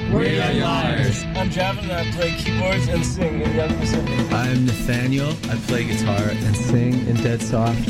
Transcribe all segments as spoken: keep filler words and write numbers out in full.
We're Young Liars. I'm Javin and I play keyboards and sing in Young Pacific. I'm Nathaniel. I play guitar and sing in Dead Soft.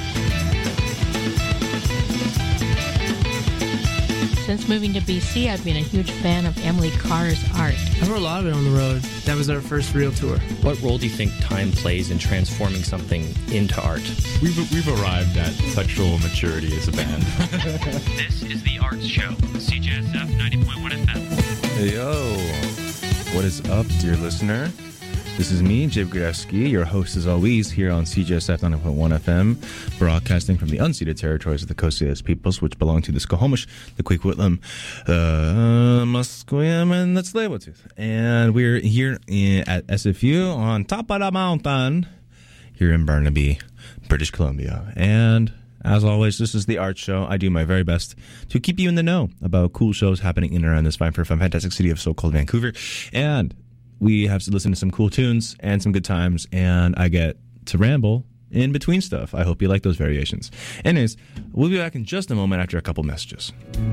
Since moving to B C, I've been a huge fan of Emily Carr's art. I've heard a lot of it on the road. That was our first real tour. What role do you think time plays in transforming something into art? We've we've arrived at sexual maturity as a band. This is The Arts Show, C J S F ninety point one F M. Hey, yo. What is up, dear listener? This is me, Jib Gurevsky, your host as always here on C J S F ninety point one F M, broadcasting from the unceded territories of the Coast peoples, which belong to the Squamish, the Coquitlam, the Musqueam, and the Tsleil-Waututh. And we're here in, at S F U on top of the mountain here in Burnaby, British Columbia. And as always, this is the Art Show. I do my very best to keep you in the know about cool shows happening in and around this fine, fine, fantastic city of so-called Vancouver. And we have to listen to some cool tunes and some good times, and I get to ramble in between stuff. I hope you like those variations. Anyways, we'll be back in just a moment after a couple messages.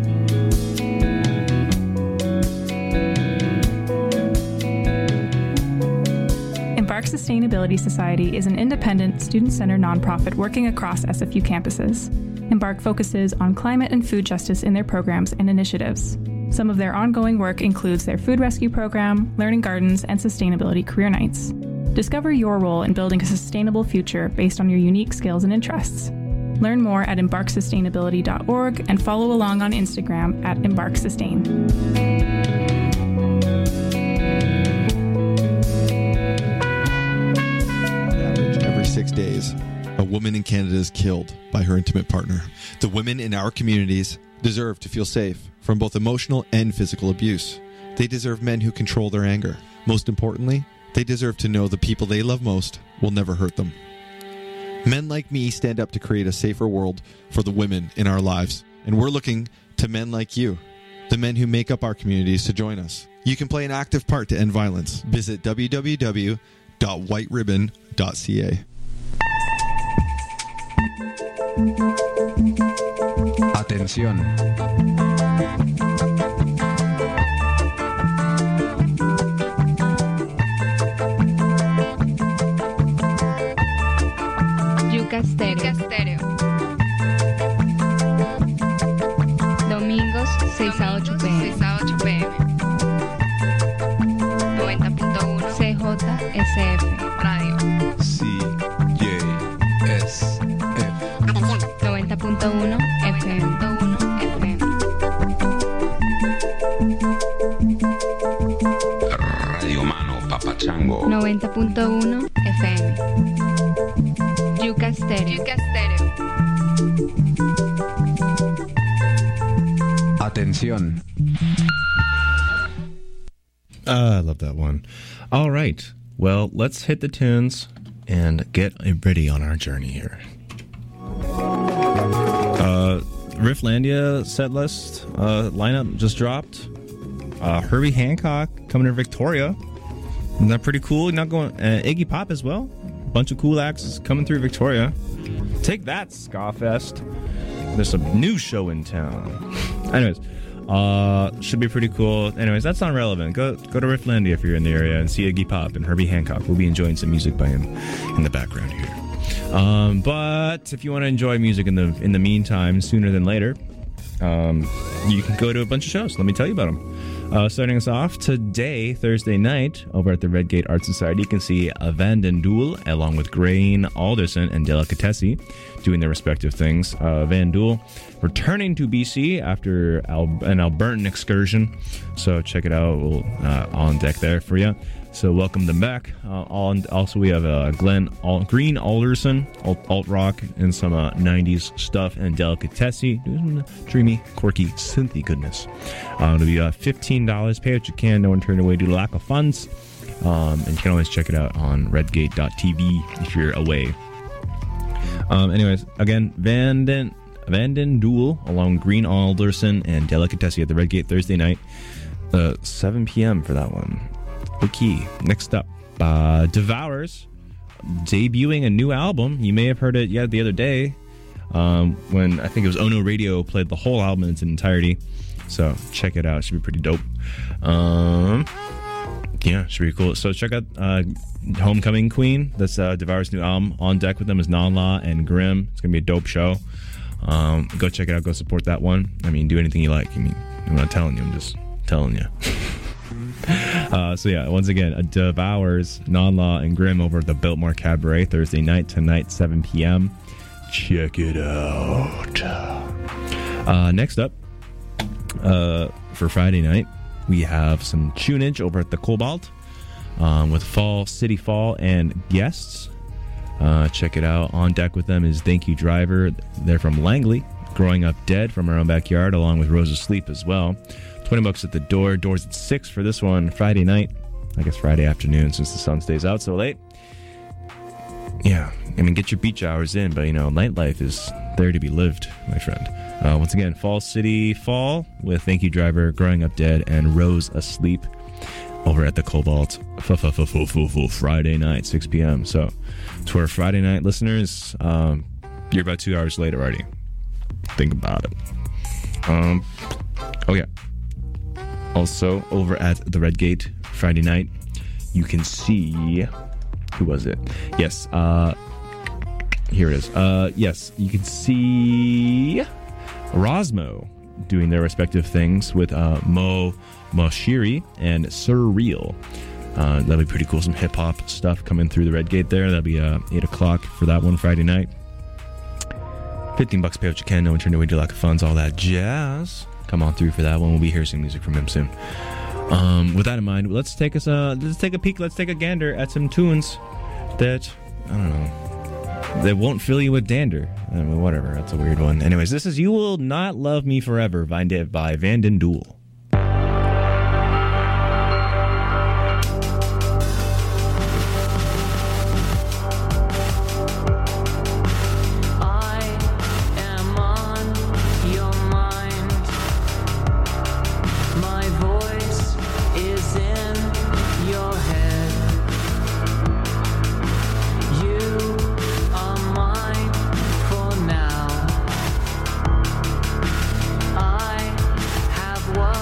Embark Sustainability Society is an independent, student-centered nonprofit working across S F U campuses. Embark focuses on climate and food justice in their programs and initiatives. Some of their ongoing work includes their food rescue program, learning gardens, and sustainability career nights. Discover your role in building a sustainable future based on your unique skills and interests. Learn more at embark sustainability dot org and follow along on Instagram at embark sustain. Every six days, a woman in Canada is killed by her intimate partner. The women in our communities deserve to feel safe from both emotional and physical abuse. They deserve men who control their anger. Most importantly, they deserve to know the people they love most will never hurt them. Men like me stand up to create a safer world for the women in our lives, and we're looking to men like you, the men who make up our communities, to join us. You can play an active part to end violence. Visit w w w dot white ribbon dot c a. Atención. Yuca Stereo. Domingos seis a ocho p m noventa punto uno C J S F Radio. C J S F. noventa punto uno F M. Radio Mano Papachango. noventa punto uno F M. Yuca Stereo. Yuca Stereo. Atención. Uh, I love that one. All right. Well, let's hit the tunes and get ready on our journey here. Uh, Rifflandia set list uh, lineup just dropped. Uh, Herbie Hancock coming to Victoria. Isn't that pretty cool? Not going uh, Iggy Pop as well. Bunch of cool acts coming through Victoria. Take that, Skafest. There's a new show in town. Anyways, uh, should be pretty cool. Anyways, that's not relevant. Go go to Rifflandia if you're in the area and see Iggy Pop and Herbie Hancock. We'll be enjoying some music by him in the background here. Um, but if you want to enjoy music in the in the meantime, sooner than later, um, you can go to a bunch of shows. Let me tell you about them. Uh, starting us off today, Thursday night, over at the Redgate Art Society, you can see Van den Doel along with Grain Alderson and Delicatessi doing their respective things. Uh, Van Doel returning to B C after Al- an Albertan excursion, so check it out. We'll, uh, on deck there for you. So welcome them back. Uh, also, we have uh, Glenn Al- Green Alderson, alt, alt rock, and some uh, nineties stuff, and Delicatessi doing dreamy, quirky, synthy goodness. Uh, it'll be uh, fifteen dollars. Pay what you can. No one turned away due to lack of funds. Um, and you can always check it out on redgate dot t v if you're away. Um, anyways, again, Van den, Van den Doel along Green Alderson and Delicatessi at the Redgate Thursday night, uh, seven p.m. for that one. Okay, next up, uh, Devours, debuting a new album. You may have heard it yeah, the other day um, when I think it was Ono Radio played the whole album in its entirety. So check it out. It should be pretty dope. Um, yeah, should be cool. So check out uh, Homecoming Queen. That's uh, Devour's new album. On deck with them is Non-Law and Grimm. It's gonna be a dope show. Um, go check it out. Go support that one. I mean, do anything you like. I mean, I'm not telling you. I'm just telling you. uh, so yeah, once again, uh, Devour's, Non-Law, and Grimm over at the Biltmore Cabaret Thursday night tonight, seven p.m. Check it out. Uh, next up, uh, for Friday night, we have some tunage over at the Cobalt um, with Fall City Fall and guests. Uh, check it out. On deck with them is Thank You Driver. They're from Langley. Growing Up Dead from Our Own Backyard, along with Rose Asleep as well. twenty bucks at the door. Doors at six for this one. Friday night. I guess Friday afternoon since the sun stays out so late. Yeah. I mean, get your beach hours in, but, you know, nightlife is there to be lived, my friend. Uh, once again, Fall City Fall with Thank You Driver, Growing Up Dead, and Rose Asleep over at the Cobalt Friday night, six p.m. So, to our Friday night listeners, um, you're about two hours late already. Think about it. Um, oh, yeah. Also, over at the Red Gate Friday night, you can see... Who was it? Yes. Uh, here it is. Uh, yes, you can see Rosmo doing their respective things with uh, Mo Moshiri and Surreal. Uh, that'll be pretty cool. Some hip-hop stuff coming through the Red Gate there. That'll be uh, eight o'clock for that one Friday night. fifteen bucks, pay what you can. No one turn away to lack of funds, all that jazz. Come on through for that one. We'll be hearing some music from him soon. Um, with that in mind, let's take us a let's take a peek. Let's take a gander at some tunes that I don't know that won't fill you with dander. I mean, whatever. That's a weird one. Anyways, this is "You Will Not Love Me Forever" by Van Den Duel. What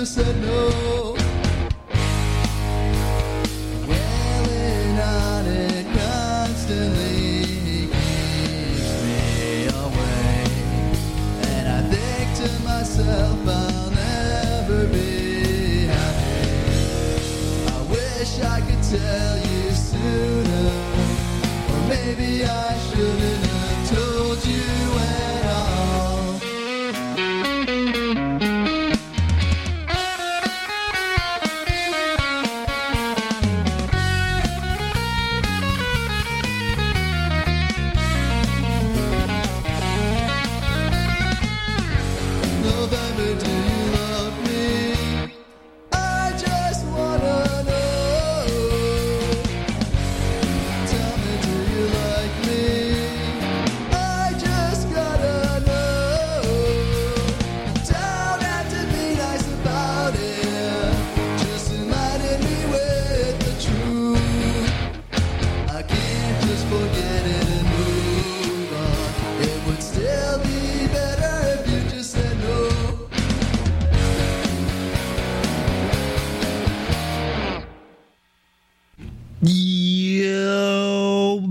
said no. Dwelling on it constantly keeps me awake, and I think to myself I'll never be happy. I wish I could tell you sooner, or maybe I shouldn't have told you at all. November, do you love me? I just wanna know. Tell me, do you like me? I just gotta know. Don't have to be nice about it, just enlighten me with the truth. I can't just forget it and move on. It would still be better if you just said no. Yo,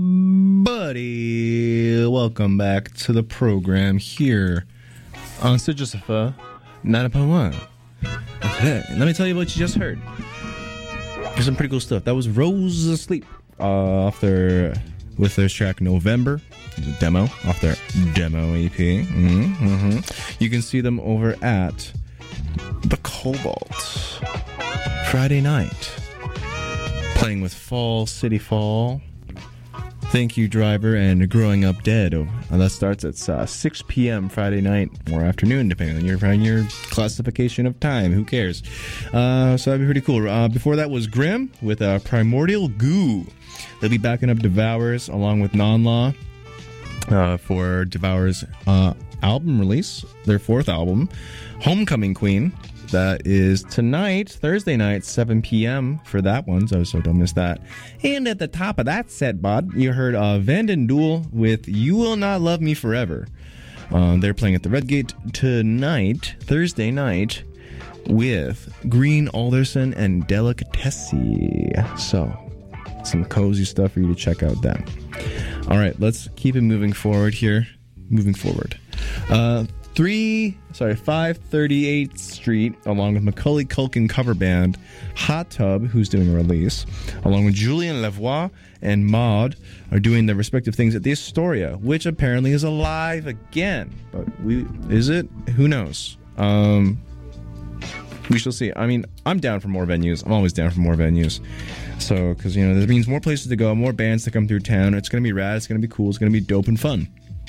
buddy. Welcome back to the program here on C J S F ninety point one. Okay, let me tell you what you just heard. There's some pretty cool stuff. That was Rose Asleep uh, off their, with their track November. It's a demo off their demo E P. Mm-hmm, mm-hmm. You can see them over at the Cobalt Friday night, playing with Fall City Fall, Thank You Driver, and Growing Up Dead. Oh, and that starts at uh, six p.m. Friday night or afternoon, depending on your on your classification of time. Who cares? Uh, so that'd be pretty cool. Uh, before that was Grimm with uh, Primordial Goo. They'll be backing up Devourers along with Non-Law uh, for Devourers' uh, album release, their fourth album, Homecoming Queen. That is tonight, Thursday night, seven p.m. for that one, so, so don't miss that. And at the top of that set, bud, you heard uh, Vanden Duel with You Will Not Love Me Forever. Uh, they're playing at the Redgate tonight, Thursday night, with Green Alderson and Delicatessy. So, some cozy stuff for you to check out then. All right, let's keep it moving forward here. Moving forward. Uh... Three, sorry, five thirty-eighth Street, along with Macaulay Culkin cover band Hot Tub, who's doing a release, along with Julien Lavoie and Maud, are doing their respective things at the Astoria, which apparently is alive again. But we, is it? Who knows? Um, we shall see. I mean, I'm down for more venues. I'm always down for more venues. So, because, you know, that means more places to go, more bands to come through town. It's going to be rad. It's going to be cool. It's going to be dope and fun.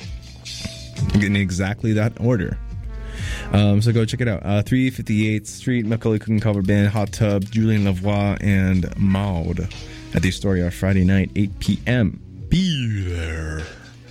In exactly that order. Um, so go check it out. Uh, three fifty-eighth Street, Macaulay Culkin cover band, Hot Tub, Julien Lavoie, and Maud at the Astoria Friday night, eight p.m. Be there.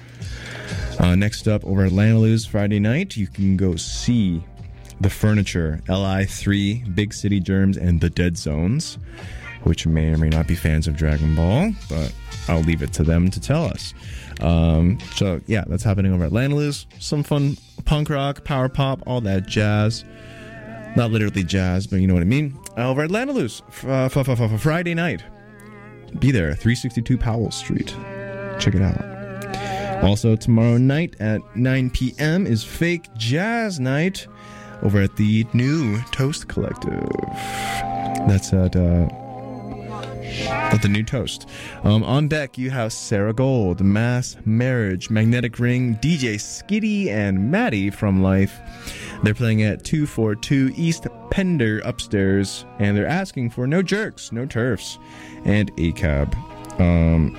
Uh, next up, over at Lanaloo's Friday night, you can go see The Furniture, L I three, Big City Germs, and The Dead Zones, which may or may not be fans of Dragon Ball, but I'll leave it to them to tell us. Um, so yeah, that's happening over at Lanaloo's. Some fun punk rock, power pop, all that jazz. Not literally jazz, but you know what I mean. Uh, over at Lanaloo's, uh, f- f- f- Friday night. Be there, three sixty-two Powell Street. Check it out. Also tomorrow night at nine p.m. is Fake Jazz Night over at the New Toast Collective. That's at uh At the New Toast. Um, on deck, you have Sarah Gold, Mass Marriage, Magnetic Ring, D J Skitty, and Maddie from Life. They're playing at two forty-two East Pender upstairs, and they're asking for no jerks, no turfs, and A C A B. Um,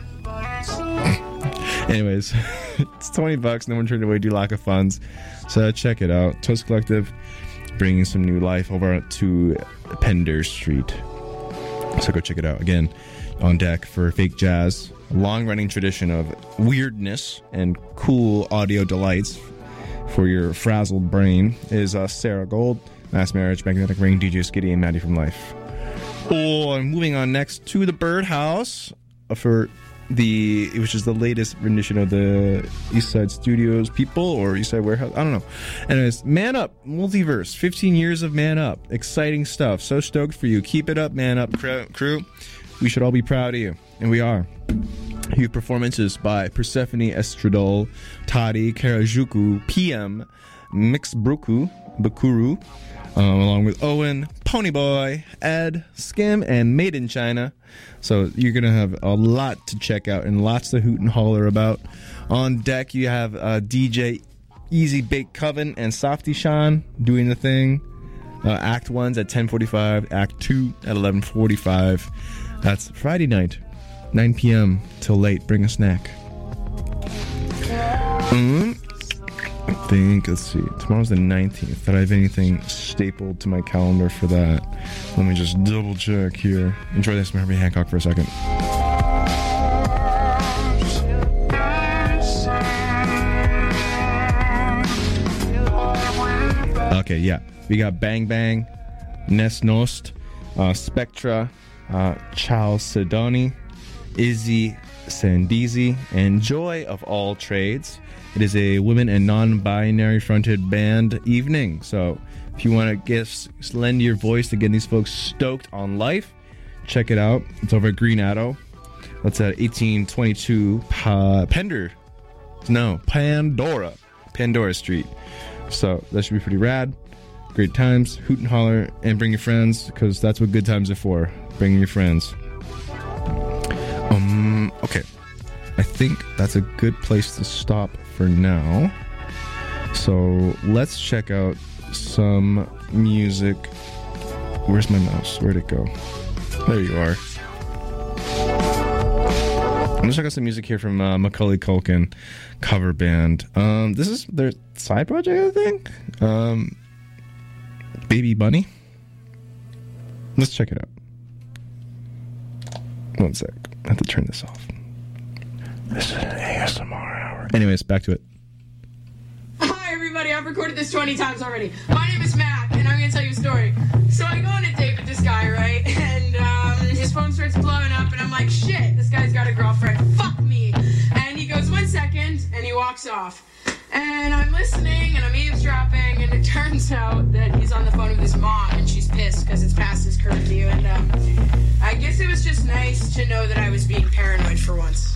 anyways, it's twenty bucks. No one turned away due lack of funds. So check it out. Toast Collective bringing some new life over to Pender Street. So go check it out. Again, on deck for Fake Jazz, a long-running tradition of weirdness and cool audio delights for your frazzled brain is uh, Sarah Gold, Mass Marriage, Magnetic Ring, D J Skitty, and Maddie from Life. Oh, I'm moving on next to the Birdhouse for the which is the latest rendition of the East Side Studios people or East Side Warehouse. I don't know. Anyways, Man Up Multiverse, fifteen years of Man Up, exciting stuff. So stoked for you. Keep it up, Man Up crew. We should all be proud of you, and we are. Huge performances by Persephone Estradol, Tadi Karajuku, P M, Mixbruku, Bakuru, um, along with Owen, Ponyboy, Ed, Skim, and Made in China. So you're going to have a lot to check out and lots to hoot and holler about. On deck, you have uh, D J Easy Bake Coven and Softy Sean doing the thing. Uh, Act one's at ten forty-five, Act two at eleven forty-five. That's Friday night, nine p.m. till late. Bring a snack. Um, I think, let's see, tomorrow's the nineteenth. Did I have anything stapled to my calendar for that? Let me just double check here. Enjoy this from Herbie Hancock for a second. Okay, yeah. We got Bang Bang, Nes Nost, uh, Spectra, uh, Charles Sedoni, Izzy Sandizi, and Joy of All Trades. It is a women and non-binary fronted band evening. So if you want to get lend your voice to get these folks stoked on life, check it out. It's over at Green Arrow. That's at eighteen twenty-two pa- Pender. No, Pandora. Pandora Street. So that should be pretty rad. Great times. Hoot and holler and bring your friends, because that's what good times are for. Bringing your friends. Um. Okay. I think that's a good place to stop for now. So let's check out some music. Where's my mouse? Where'd it go? There you are. I'm gonna check out some music here from uh, Macaulay Culkin cover band. Um, this is their side project, I think. Um, Baby Bunny. Let's check it out. One sec. I have to turn this off. This is an A S M R hour. Anyways, back to it. Hi, everybody. I've recorded this twenty times already. My name is Mac, and I'm going to tell you a story. So I go on a date with this guy, right? And um, his phone starts blowing up, and I'm like, shit, this guy's got a girlfriend. Fuck me. And he goes, one second, and he walks off. And I'm listening, and I'm eavesdropping, and it turns out that he's on the phone with his mom, and she's pissed because it's past his curfew. And um, I guess it was just nice to know that I was being paranoid for once.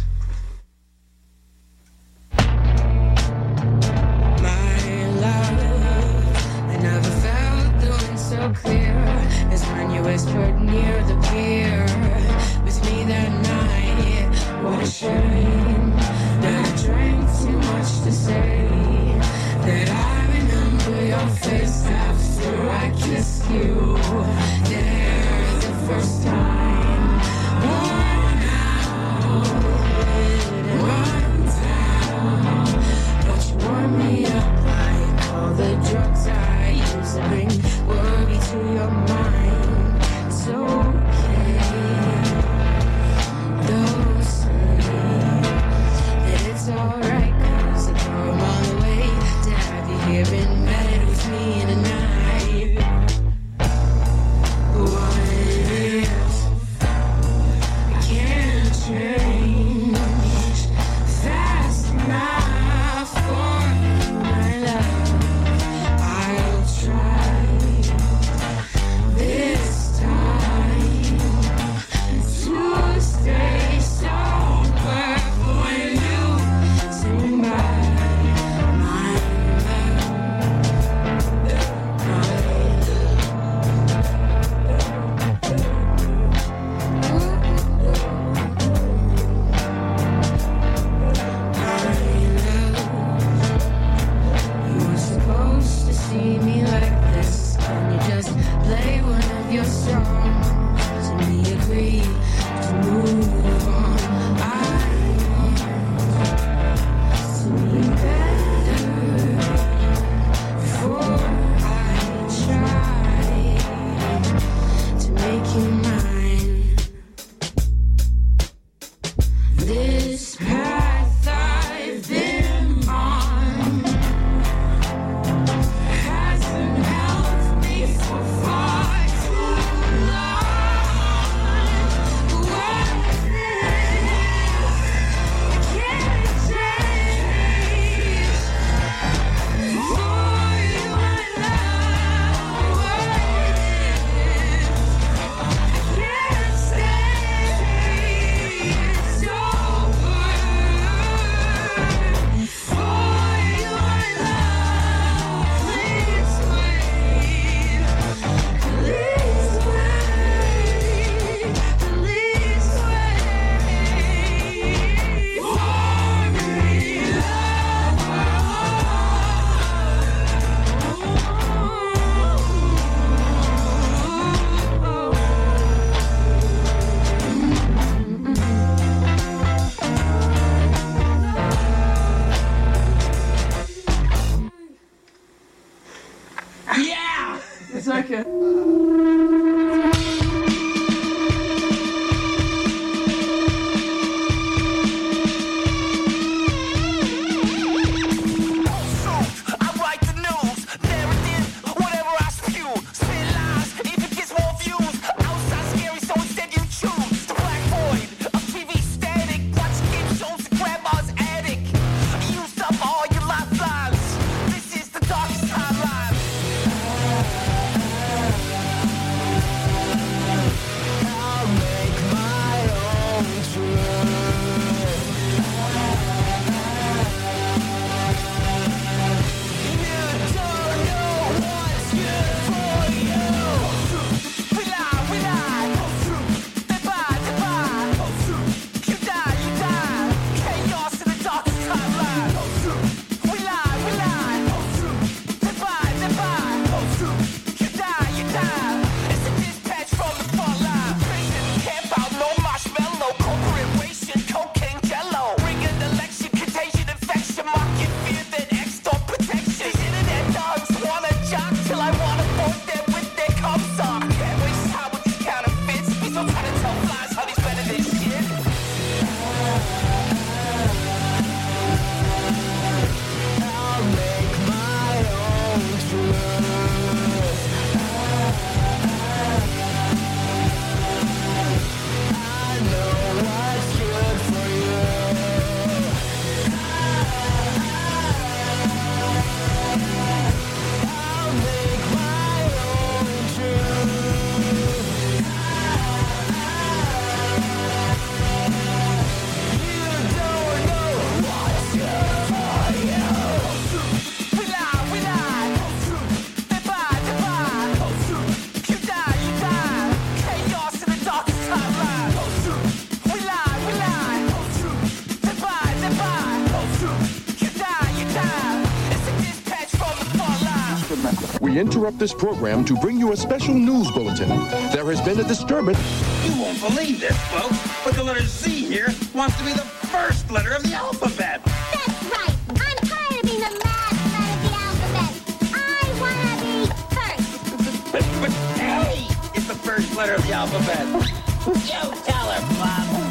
So clear as when you whispered near the pier with me that night. What a shame that I drank too much to say that I remember your face after I kissed you there the first time. Worn out, run down, but you warm me up like all the drugs I used to bring worry to your mind. It's okay. Don't say that it's alright, cause I come all the way to have you here in bed with me in a night. What if I can't change Yeah! It's okay. We interrupt this program to bring you a special news bulletin. There has been a disturbance. You won't believe this, folks, but the letter Z here wants to be the first letter of the alphabet. That's right. I'm tired of being the last letter of the alphabet. I want to be first. But, but A is the first letter of the alphabet. You tell her, Bob.